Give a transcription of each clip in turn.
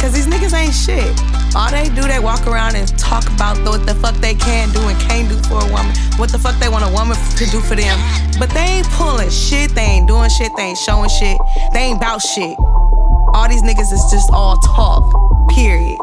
Cause these niggas ain't shit. All they do, they walk around and talk about what the fuck they can do and can't do for a woman. What the fuck they want a woman to do for them. But they ain't pulling shit, they ain't doing shit, they ain't showing shit. They ain't bout shit. All these niggas is just all talk, period.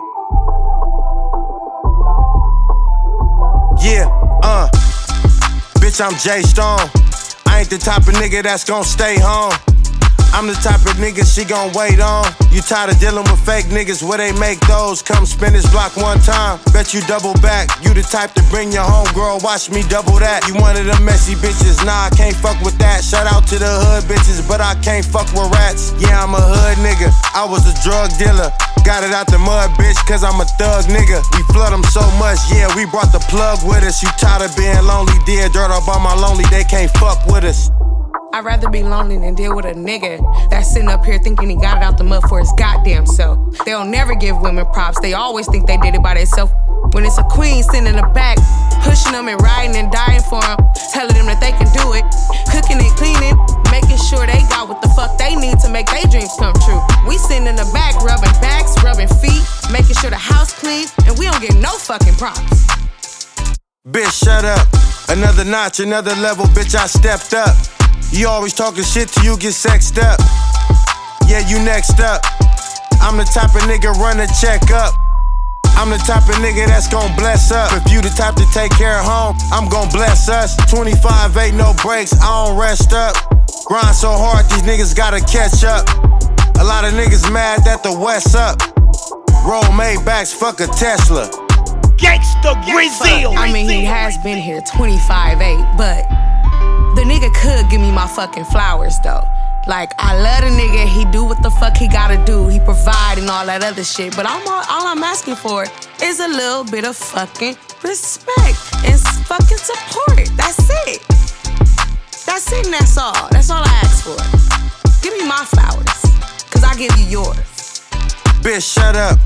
Yeah, bitch, I'm Jay Stone. I ain't the type of nigga that's gon' stay home. I'm the type of nigga she gon' wait on. You tired of dealing with fake niggas, where they make those? Come spin this block one time, bet you double back. You the type to bring your homegirl, watch me double that. You one of them messy bitches, nah, I can't fuck with that. Shout out to the hood bitches, but I can't fuck with rats. Yeah, I'm a hood nigga, I was a drug dealer. Got it out the mud, bitch, cause I'm a thug nigga. We flood them so much, yeah, we brought the plug with us. You tired of being lonely, dear dirt up on my lonely, they can't fuck with us. I'd rather be lonely than deal with a nigga that's sitting up here thinking he got it out the mud for his goddamn self. They'll never give women props, they always think they did it by themselves. When it's a queen sitting in the back, pushing them and riding and dying for them, telling them that they can do it, cooking and cleaning, making sure they got what the fuck they need to make their dreams come true. We sitting in the back, rubbing backs, rubbing feet, making sure the house clean, and we don't get no fucking props. Bitch, shut up. Another notch, another level, bitch, I stepped up. You always talking shit till you get sexed up. Yeah, you next up. I'm the type of nigga run a check up. I'm the type of nigga that's gon' bless up. If you the type to take care of home, I'm gon' bless us. 25 ain't no breaks, I don't rest up. Grind so hard, these niggas gotta catch up. A lot of niggas mad that the West up. Roll Maybachs, fuck a Tesla. Gangsta Brazil. I mean, he has been here 25-8, but the nigga could give me my fucking flowers though. Like, I love the nigga, he do what the fuck he gotta do, he provide and all that other shit. But all I'm asking for is a little bit of fucking respect and fucking support. That's it. That's it and that's all. That's all I ask for. Give me my flowers, cause I give you yours. Bitch, shut up.